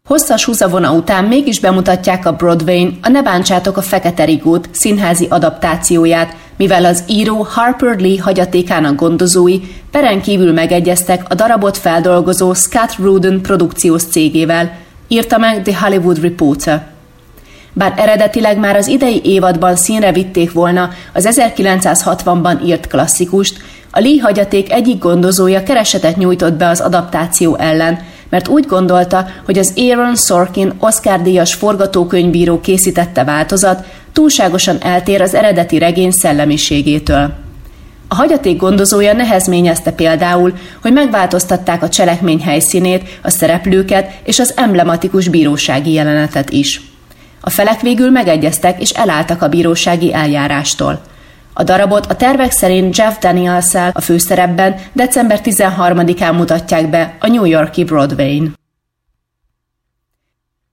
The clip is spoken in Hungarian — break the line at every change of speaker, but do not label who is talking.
Hosszas húzavona után mégis bemutatják a Broadwayn a Ne bántsátok a Fekete Rigót színházi adaptációját, mivel az író Harper Lee hagyatékának gondozói peren kívül megegyeztek a darabot feldolgozó Scott Rudin produkciós cégével, írta meg The Hollywood Reporter. Bár eredetileg már az idei évadban színre vitték volna az 1960-ban írt klasszikust, a Lee hagyaték egyik gondozója keresetet nyújtott be az adaptáció ellen, mert úgy gondolta, hogy az Aaron Sorkin Oscar-díjas forgatókönyvíró készítette változat túlságosan eltér az eredeti regény szellemiségétől. A hagyaték gondozója nehezményezte például, hogy megváltoztatták a cselekmény helyszínét, a szereplőket és az emblematikus bírósági jelenetet is. A felek végül megegyeztek és elálltak a bírósági eljárástól. A darabot a tervek szerint Jeff Daniels-szel a főszerepben december 13-án mutatják be a New York-i Broadwayn.